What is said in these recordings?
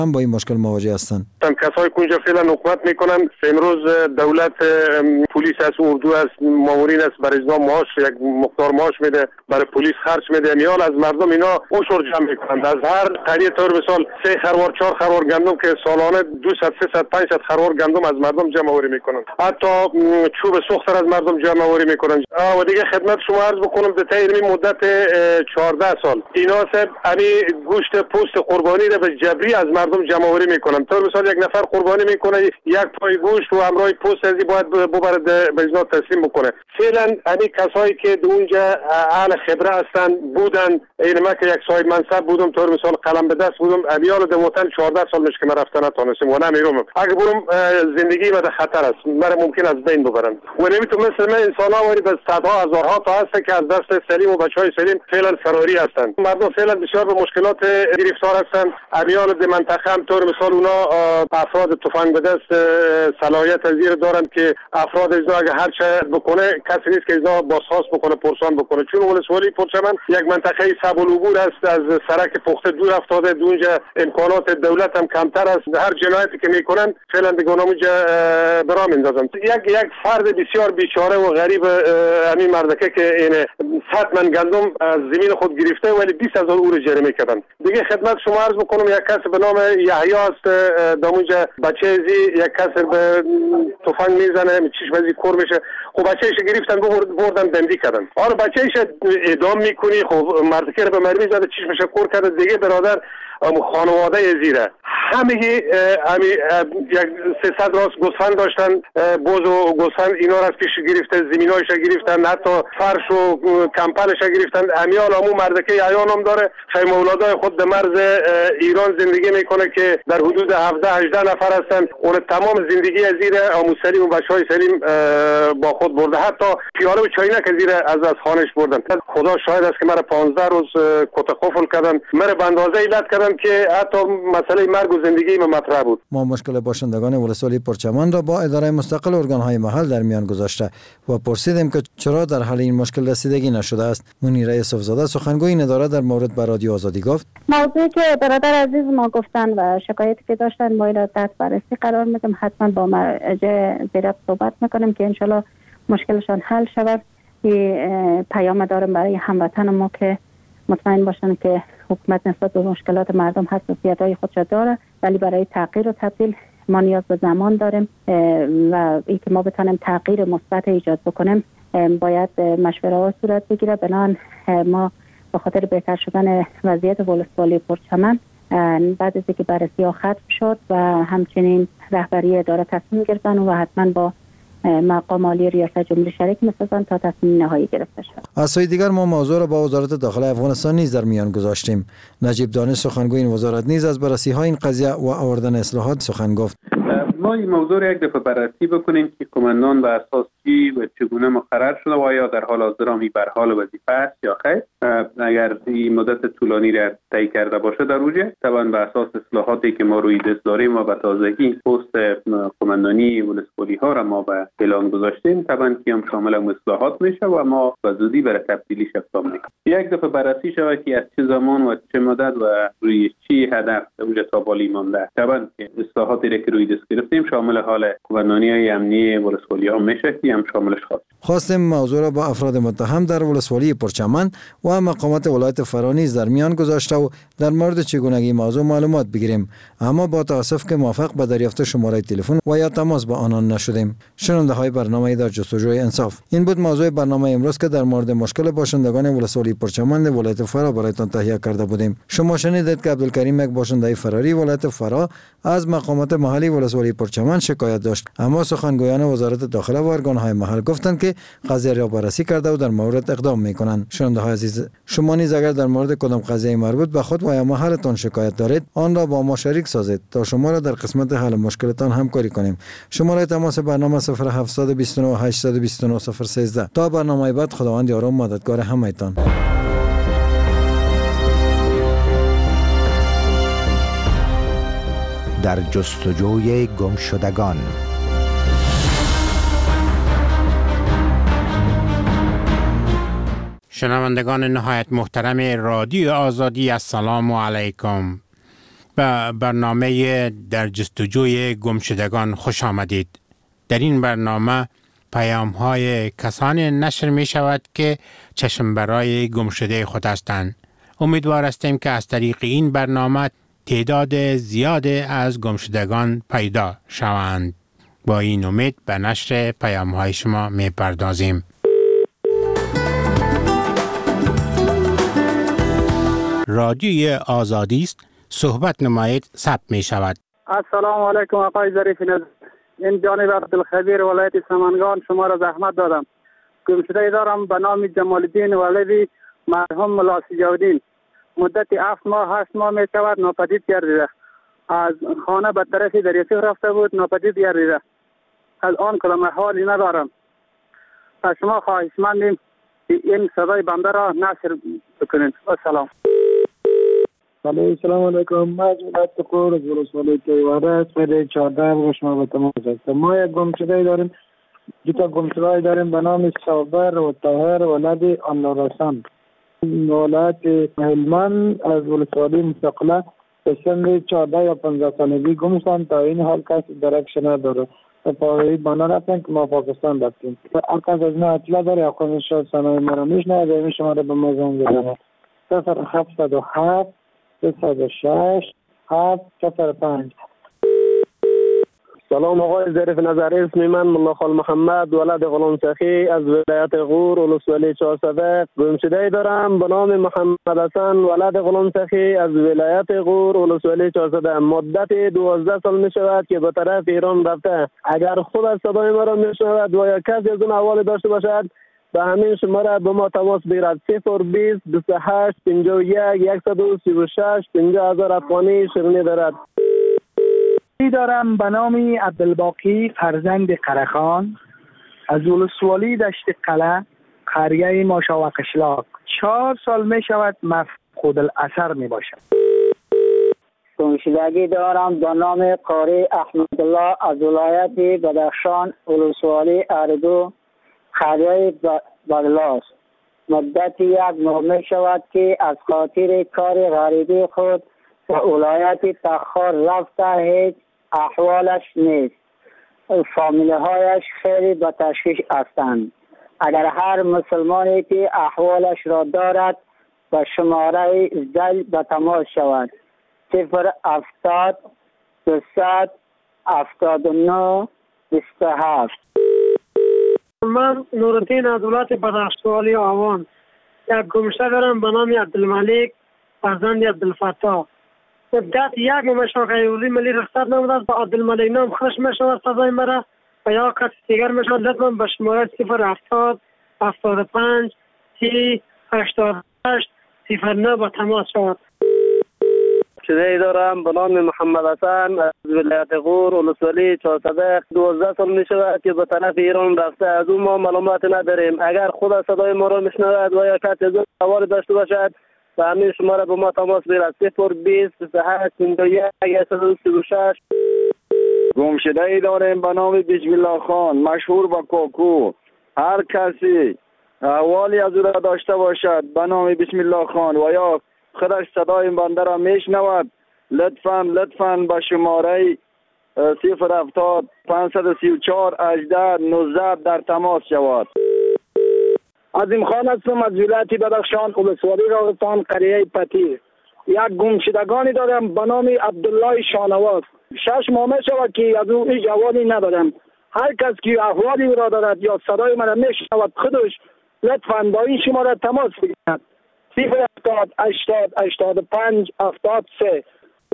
هم با این مشکل مواجه هستند. کسایی که اونجا فعلا حکومت میکنن، امروز دولت پلیس است، اردو است، مامورین است، برای اینا معاش یک مقدار معاش میده، برای پلیس خرج میده. میال از مردم اینا عشر جمع میکنند. از هر قریه طور مثال 3 خروار 4 خروار گندم که سالانه 200 300 500 خروار گندم از مردم جمع آوری میکنند. حتی چوب سوختر از مردم جمع آوری میکنند. و دیگه خدمت شما عرض بکنم در طی مدت 14 سال اینا سب گوشت پوست قربانی را به جبری از مردم جمع آوری میکنند. طور مثال یک نفر قربانی میکنه، یک پای گوشت و همراه پوست ازی باید ببره به اینا تسلیم بکنه. فعلا کسایی که اونجا اهل خبره هستند بودن، این ما که یک صاحب منصب بودم، طور مثال قلم به دست بودم، امیال در وطن 14 سال میشه که من رفتن نتونستم و نمیرم. اگه برم زندگی من در خطر است، من ممکن است بین ببرن. و نمیتونم مثل من انسان ها ولی به صدها هزارها تا هست که از دست سلیم و بچهای سلیم فعلا فراری هستند. مردم فعلا بسیار به مشکلات گرفتار هستند. امیال در منطقه هم طور مثال اونا افراد تفنگ به دست صلاحیت از زیر دارند که افراد اینا اگه هر چه بکنه کسی نیست که اینا بازخواست بکنه، پرسان بکنه. چون ولسوالی پرچمن یک منطقه سبل العبور است، از سرک پخته دور افتاده، اونجا امکانات دولت هم کمتر است. هر جنایتی که میکنن فعلا دیگه اونجا برا میندازن. یک فرد بسیار بیچاره و غریب همین مردکه که این 100 من گندم از زمین خود گرفته ولی 20000 اورو جریمه کردن. دیگه خدمت شما عرض بکنم یک کس به نام یحیی است، دامونجا بچه ازی یک کس به تفنگ میزنه، چشمازی کور میشه. خب بچه‌اش گرفتن بردن بندی کردن. آره بچه‌اش اعدام میکنی، خب مردکه رو به مرمی زده، چشمش کور کرده. دیگه برادر خانواده زیره همه یک 300 راس گوسفند داشتن، بوز و گوسفند اینا را از پیش گرفته، زمینایش گرفتن، حتی فرش و کمپلش گرفتن. امیال همون مردکه عیان هم داره، خیمه اولادای خود در مرز ایران زندگی میکنه که در حدود 17-18 نفر هستن. اون تمام زندگی از زیر امو سلیم و بچهای سلیم با خود برده، حتی پیاله و چاینک از زیر از خانش بردن. خدا شاهد است که مرا 15 روز کت قفل کردن، مرا به اندازه علت کردن که حتی مسئله مرگ و زندگی ما مطرح بود. ما مشکل باشندگان ولسوالی پرچمن را با اداره مستقل ارگان‌های محل در میان گذاشته و پرسیدیم که چرا در حل این مشکل رسیدگی نشده است. منیره یوسفزاده سخنگوی این اداره در مورد به رادیو آزادی گفت: موضوعی که برادر عزیز ما گفتن و شکایتی که داشتن ما را تحت بررسی قرار میدم. حتما با مرجع زیر صحبت میکنیم که انشالله مشکلشان حل شود. پیام دارم برای هموطن ما که مطمئن باشن که حکومت نسبت به مشکلات مردم حساسیت‌های خودش داره، ولی برای تغییر و تبدیل ما نیاز به زمان داریم و اینکه ما بتونیم تغییر مثبت ایجاد بکنیم باید مشوره ها صورت بگیره. بنابراین ما به خاطر بهتر شدن وضعیت ولسوالی پرچمن بعد از اینکه بررسی ها ختم شد و همچنین رهبری اداره تصمیم گرفتن و حتما با مقام عالی ریاست جمهوری شریک می‌سازند تا تصمیم نهایی گرفته شود. از سوی دیگر ما موضوع را با وزارت داخله افغانستان نیز در میان گذاشتیم. نجیب دانش سخنگوی این وزارت نیز از بررسی‌های این قضیه و آوردن اصلاحات سخن گفت. ما این موضوع را یک دفعه بررسی بکنیم که قماندان به اساس چی و چگونه مقرر شده و آیا در حال حاضر هم بر حال وظیفه است یا خیر. اگر این مدت طولانی را طی کرده باشه در اوجه طبعا به اساس اصلاحاتی که ما روی دست داریم و به تازگی پست قماندانی ولسوالی ها را ما به اعلان گذاشتیم، طبعا که هم شامل اصلاحات میشه و ما به زودی برای تبدیلیش اقدام میکنیم. یک دفعه بررسی شود که از چه زمان و چه مدت و روی چی هدف اوجه تا بالی مانده. طبعا که اصلاحاتی را که روی دست گرفتیم شامل حال قماندانی امنیتی ولسوالی ها میشه که هم شاملش خواستیم موضوع را با افراد متهم در ولسوالی پرچمن و مقامات ولایت فرا نیز در میان گذاشته و در مورد چگونگی موضوع معلومات بگیریم، اما با تاسف که موفق به دریافت شماره تلفن و یا تماس با آنان نشدیم. شنونده های برنامه در جستجوی انصاف، این بود موضوع برنامه امروز که در مورد مشکل باشندگان ولسوالی پرچمن ولایت فرا برایتان تهیه کرده بودیم. شما شنیدید که عبدالکریم یک باشنده فراری ولایت فرا از مقامات محلی ولسوالی پرچمن شکایت داشت، اما سخنگویان وزارت داخله و ارگان‌های محل گفتند که قضیه را بررسی کرده و در مورد اقدام می‌کنند. شنونده های عزیز، شما نیز اگر در مورد کدام قضیه مربوط به خود و یا محلتان شکایت دارید، آن را با ما شریک سازید تا شما را در قسمت حل مشکلتان همکاری کنیم. شماره تماس برنامه 0729 829 013. تا برنامه بعد، خداوند یار و مددگار همه‌تان. در جستجوی گمشدگان. شنوندگان نهایت محترم رادیو آزادی، السلام علیکم. به برنامه در جستجوی گمشدگان خوش آمدید. در این برنامه پیام‌های کسانی نشر می شود که چشم برای گمشده خود هستند. امیدوار هستیم که از طریق این برنامه تعداد زیاد از گمشدگان پیدا شوند. با این امید به نشر پیام‌های شما می پردازیم. رادیوی آزادی است. صحبت نمایید ثبت می شود. السلام علیکم آقای ظریف نژاد. این جانب عبدالخبیر ولایت سمنگان شما را زحمت دادم. گمشده دارم به نام جمال الدین ولدی مرحوم ملا سجاودین. مدت 7 ماه 8 ماه می شود ناپدید گردیده. از خانه به طرف دریاچه رفته بود ناپدید گردیده. از آن کدام حالی ندارم. از شما خواهشمندیم که این صدای بنده را نشر بکنید. السلام. السلام علیکم. مجموعه تقور از ولسوالی تیواره سپیده 14 و شما به تماس هستم. ما یک گمشده داریم، دو تا گمشده داریم به نام صابر و طاهر ولد انارسان. ولایت هلمند از ولسوالی مستقله به سن 14 یا 15 سالگی گم شدند. تا این حال کسی درکش نداره. پاوی بنا رفتن که ما پاکستان رفتیم. هر کس از ما اطلاع داره یا خودش سنای مرا میشنه به شما رو به ما زنگ بزنه. 0707 306 705. سلام آقای ظریف نظری. اسم من ملا خال محمد ولد غلام سخی از ولایت غور ولسوالی 400 گمشده دارم به نام محمد حسن ولد غلام سخی از ولایت غور ولسوالی 400. مدت 12 سال می شود که به طرف ایران رفته. اگر خود از صدای ما را می شنود و یا کسی از اون احوال داشته باشد به همین شماره به ما تماس بگیرد. 020 28 51 136 50000 افغانی شیرینی دارد. دارم به نام عبدالباقی فرزند قرخان از ولسوالی دشت قلعه قریه ماشا و قشلاق. 4 سال می شود مفقود الاثر می باشد. گمشدگی دارم به نام قاری احمدالله از ولایت بدخشان ولسوالی اردو قریه بغلاس. مدت 1 ماه می شود که از خاطر کار غریبی خود به ولایت تخار رفته. هیچ احوالش نیست. فامیله هایش خیلی به تشویش هستند. اگر هر مسلمانی که احوالش را دارد به شماره زل به تماس شود. 070 279 27. من نورالدین از ولایت بدخشان آوان. یک گمشده دارم به نام عبدالملک فرزند عبدالفتاح. مدت 1 ماه غیولی ملی رخصت نموده با عبدالملک نام خوش میشود سزای مرا و یا کسی دیگر میشود. لطفا به شماره 070 75 30 88 09 با تماس شود. گمشده دارم به نام محمد حسن از ولایت غور ولسوالی 400. 12 سال می شود که به طرف ایران رفته. از اون ما معلومات نداریم. اگر خود صدای ما را میشنود و یا کسی از اون داشته باشد به همین شماره به ما تماس بگیرد. 020 28 51 136. گمشده ای داریم به نام بسم الله خان مشهور با کوکو. هر کسی احوالی از او را داشته باشد به نام بسم الله خان و یا خودش صدای بنده را میشنود لطفاً به شماره 070 534 18 19 در تماس شود. عظیم خان هستم از ولایت بدخشان ولسوالی راغستان قریه پتی. یک گمشدگانی دارم به نام عبدالله شانواز. 6 ماه می شود که از او هیچ احوالی ندارم. هر کس که احوالی را دارد یا صدای من میشنود خودش لطفاً با این شماره تماس بگیرد. 070 80 85 73.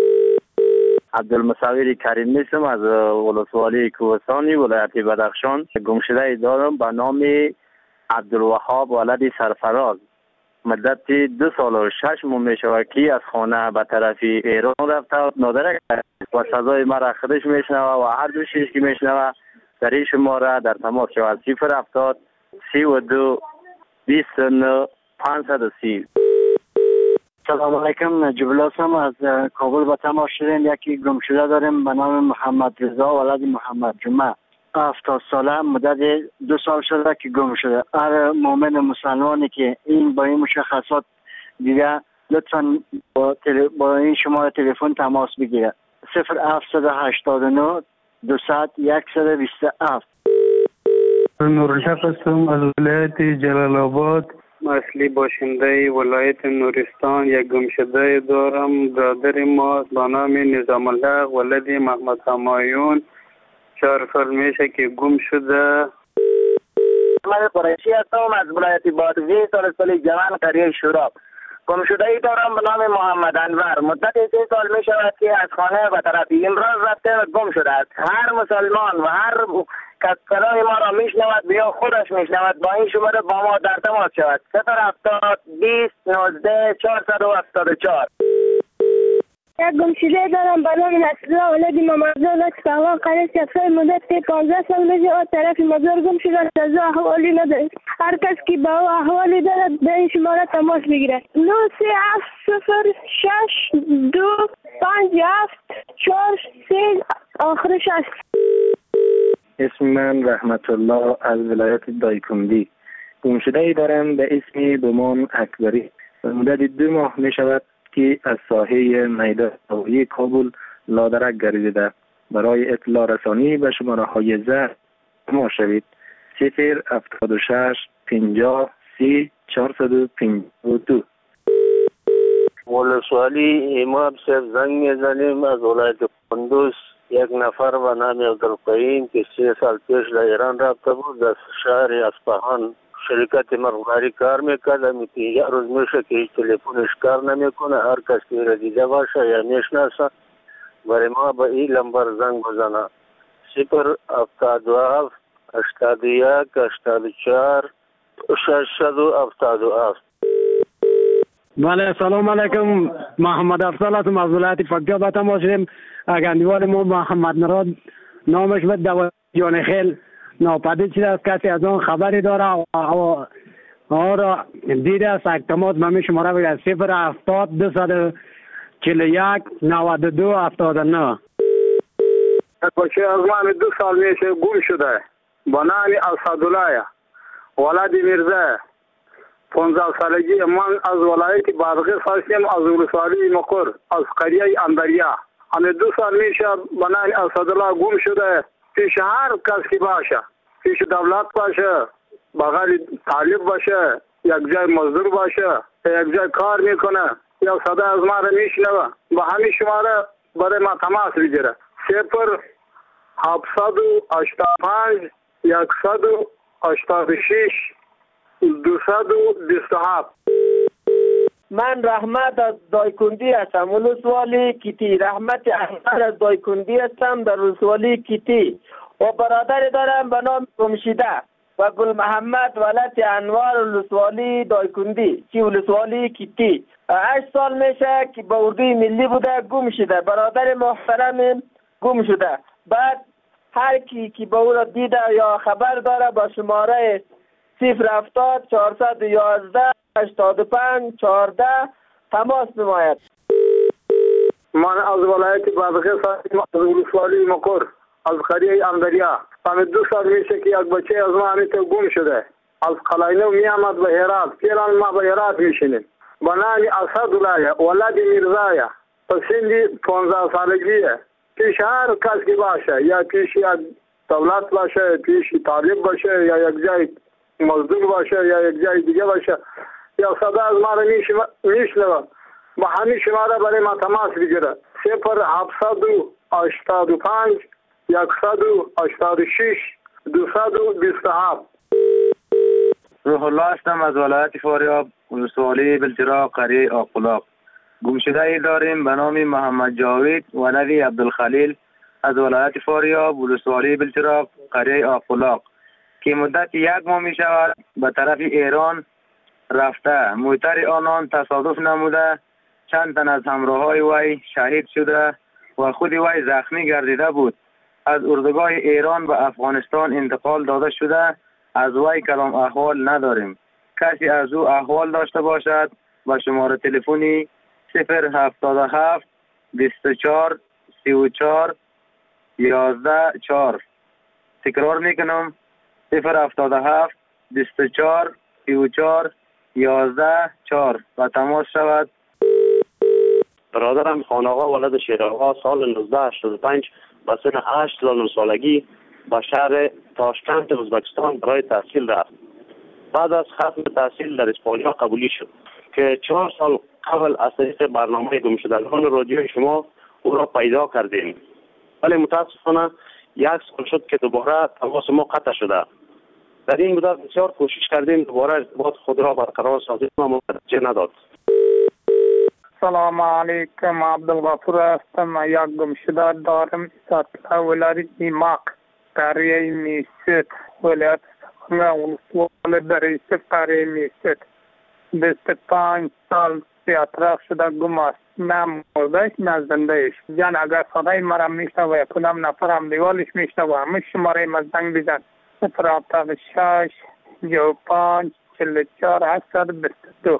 عبدالمصور کریم نیستم از ولسوالی کوهستانی ولایت بدخشان. گمشده دارم به نام عبدالوهاب ولد سرفراز. مدت 2 سال و 6 ماه می شود که از خانه به طرف ایران رفته نادرک و سزای مرا خودش میشنوه و هر دو چیز که میشنوه در این شماره در تماس شود. 070 32 29 530. سلام علیکم. نجیب هستم از کابل به تماس شدیم. یکی گمشده داریم به نام محمد رضا ولد محمد جمعه. 70 ساله مدت 2 سال شده که گم شده. هر مؤمن مسلمانی که این با این مشخصات دیگه لطفا با این شماره تلفن تماس بگیره. 0789 200 127. نورالحق هستم از ولایت جلال آباد. اصلی باشنده ولایت نورستان. یک گمشده دارم. برادر ما با نام نظام الحق ولد محمد همایون 4 سال میشه که گم شده. من قریشی هستم از ولایت بادغیس ولسوالی جوان قریه شوراب. گم شده ای دارم به نام محمد انور. مدت 3 سال می شود که از خانه به طرف امراض رفته و گم شده است. هر مسلمان و هر کس صدای ما را میشنود یا خودش میشنود با این شماره با ما در تماس شود. 070 20 19 474. یک گمشده دارم به نام نصرالله ولد محمدرضا لطف احوال قریه سفر مدت 15 سال میشه و طرف مزار گم شده تازه احوالی نداره. هر کس که با او احوالی دارد به این شماره تماس بگیرد. 9370625743 آخرش است. اسم من رحمت الله از ولایت دایکندی. گمشده ای دارم به اسم بومان اکبری. مدت 2 ماه می شود که از ساحه میدان هوایی کابل لادرک گردیده. برای اطلاع رسانی به شماره های زر ما شوید. 076 50 30 452. ولسوالی امام صاحب زنگ میزنیم از ولایت کندوز. یک نفر به نام عبدالقیوم که 3 سال پیش در ایران رفته بود در شهر اصفهان شرکت مخبری کار میکرد. یک روز میشه که هیچ تلفنش کار نمیکنه. هر کس که را دیده باشه یا میشناسه برای ما به این لمبر زنگ بزنه. 077 81 84 677. بله سلام علیکم. محمد افضل هستم از ولایت فقیه به تماس شدیم. گندیوال ما محمد مراد نامش به دو جان خیل ناپدید شده است. کسی از آن خبری داره را دیده است تماس به می شماره بگید 070 241 92 79. بچه از من 2 سال میشه گم شده با نام اسدالله ولد میرزا. 15 سالگی. من از ولایت بادغیس هستم از ولسوالی مقر از قریه اندریا. همه 2 سال میشه با نام اسدالله گم شده. پیش هر کس که باشه، پیش دولت باشه، بغل طالب باشه، یک جای مزدور باشه، یک جای کار میکنه یا صدا از ما را میشنوه با همین شماره برای ما تماس بگیره. 0785 186 227. من رحمت از دایکندی هستم ولسوالی کیتی. رحمت احمد از دایکندی هستم در ولسوالی کیتی و برادر دارم به نام گمشده و گل محمد ولد انوار ولسوالی دایکندی که ولسوالی کیتی. 8 سال میشه که با اردوی ملی بوده گم شده. برادر محترم گم شده. بعد هر کی که با او را دیده یا خبر داره با شماره 070 411 85 14 تماس نماید. من از ولایت بادغیس هستم از ولسوالی مقر از قریه اندریا. همه 2 سال میشه که یک بچه از ما همیته گم شده. از قلاینو می آمد به هرات. فعلا ما به هرات میشینیم. با نام اسدالله ولد میرزا. سن 15 سالگیه. پیش هر کس که باشه یا پیش یک دولت باشه، پیش طالب باشه یا یک جای مزدور باشه یا یک جای دیگه باشه یا صدا از ما را میشنوه با همین شماره برای ما تماس بگیره. 0785 186 227. روح الله هستم از ولایت فاریاب ولسوالی بلچراغ قریه آقلاق. گمشده ای داریم به نام محمد جاوید ولد عبدالخلیل از ولایت فاریاب ولسوالی بلچراغ قریه آقلاق که مدت 1 ماه می شود به طرف ایران رفته. موتر آنان تصادف نموده. چند تن از همراه های وی شهید شده و خود وی زخمی گردیده بود. از اردوگاه ایران به افغانستان انتقال داده شده. از وی کلام احوال نداریم. کسی از او احوال داشته باشد با شماره تلفنی 077 24 34 11 4. تکرار میکنم 077 24 34 11 4 و تماس شود. برادرم خانآقا ولد شیرآقا سال 1985 به سن 8 سالگی به شهر تاشکند ازبکستان برای تحصیل رفت. بعد از ختم تحصیل در اسپانیا قبولی شد که 4 سال قبل از طریق برنامه گمشدگان رادیوی شما او را پیدا کردیم. ولی متاسفانه 1 سال شد که دوباره تماس ما قطع شده. در این مدت بسیار کوشش کردیم دوباره ارتباط خود را برقرار سازیم اما نتیجه نداد. سلام علیکم، عبدالغفور هستم. یک گمشده دارم سطح ولایت نیماق قریه میست ولایت ولسوالی در ایست قریه میست 25 سال اطراف شده گم است. نه مردهش نه زندهش. جان اگر صدای مرا میشنوه کدام نفر هم دیوالش میشنوه همه شماره ما زنگ بزن 076 55 44 822.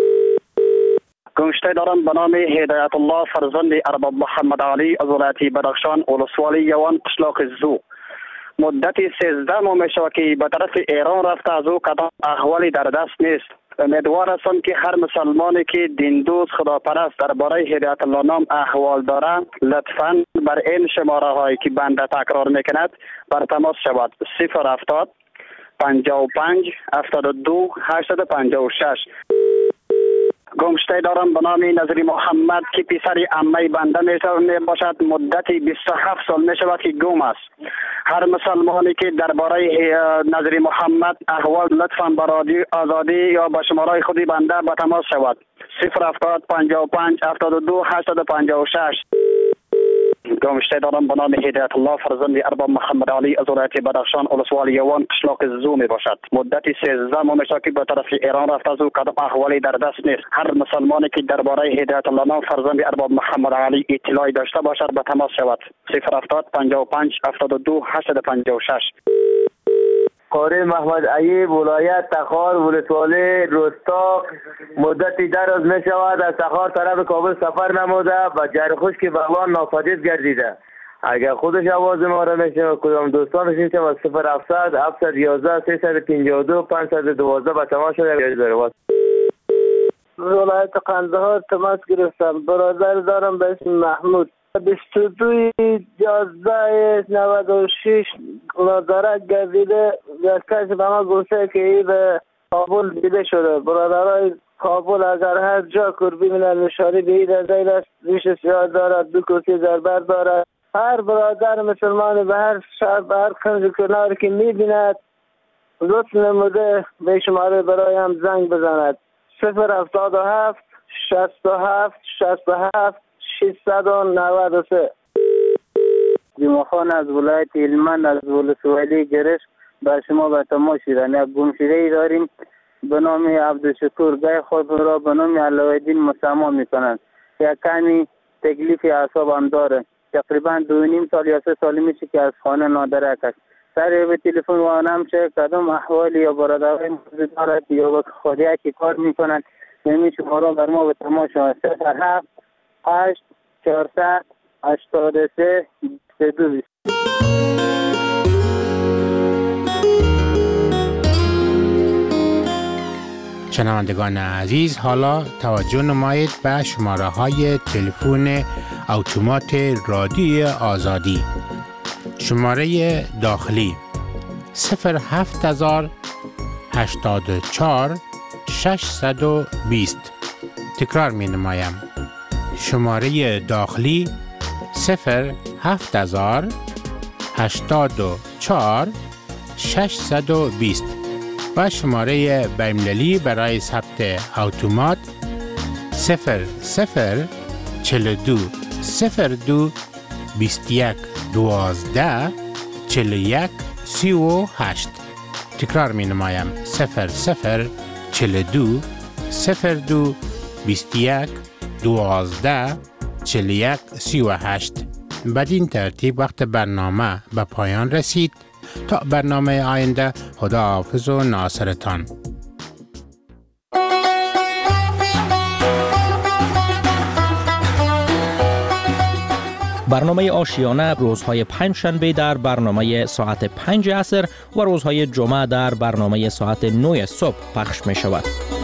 گمشته دارم به نام هدایت الله فرزند ارباب محمد علی از ولایت بدخشان ولسوالی یوان قشلاق زو. مدت 13 ماه می شود که به طرف ایران رفته، از او کدام احوالی در دست نیست. امیدوار هستم که هر مسلمانی که دین دوست خداپرست درباره هدایت الله نام احوال دارد لطفاً بر این شماره هایی که بنده تکرار میکند بر تماس شود. 070 55 72 856. گمشته دارم به نام نظری محمد که پسر عمه بنده می باشد. مدت 27 سال می شود که گم است. هر مسلمانی که درباره نظری محمد احوال لطفاً به رادیو آزادی یا به شماره خودی بنده به تماس شود. 070 55 72 856. گمشته دارم به نام هدایت الله فرزند ارباب محمد علی از ولایت بدخشان ولسوالی یوان قشلاق زو می باشد. مدت 13 ماه می شود که به طرف ایران رفته، از او کدام احوالی در دست نیست. هر مسلمانی که درباره هدایت الله نام فرزند ارباب محمد علی اطلاعی داشته باشد به تماس شود. 070 55 72 856. قاری محمد ایوب ولایت تخار ولسوالی روستا مدت دراز می شود از تخار طرف کابل سفر نموده و جرخوش که بغلان ناپدید گردیده. اگر خودش آواز ما را میشنوه کدام دوستان میشنوه از 0700 711 352 512 به تماس شده. ولایت قندهار تماس گرفتم. برادر دارم به اسم محمود 22/11/96 نظارت گردیده. یک کسی به ما گفته که این به کابل دیده شده. برادرای کابل اگر هر جا کربی من نشانی به این رضایل است، ریش سیاه دارد، 2 کرسی زربر دارد. هر برادر مسلمان به هر شهر به هر کنج کنار که میبیند لطف نموده به شماره برای هم زنگ بزند. 077 67 67 693. جمعخان از ولایت هلمند از ولسوالی گرش با شما به تماس شدن. یک گمشده داریم به نام عبدالشکور گای خود را به نام علاءالدین مسما میکنند. یک کمی تکلیف اعصاب هم داره. تقریبا 2.5 سال یا 3 سال میشه که از خانه نادرک است. سر به تلفن وانم چه کدام احوالی یا برادرای موجود دارد یا با خودی که کار میکنند نمیشه شما بر ما به تماس شود. 07 8 400 83 22. شنوندگان عزیز، حالا توجه نمایید به شماره های تلفن اتومات رادیو آزادی. شماره داخلی 07000 84 620. تکرار می نمایم. شماره داخلی 07000 84 620 و شماره بین‌المللی برای ثبت اتومات 0042 02 21 12 41 38. تکرار می نمایم. 0042 02 21 12 41 38. بدین ترتیب وقت برنامه به پایان رسید. تا برنامه آینده، خدا حافظ و ناصرتان. برنامه آشیانه روزهای پنجشنبه در برنامه ساعت 5 عصر و روزهای جمعه در برنامه ساعت 9 صبح پخش می شود.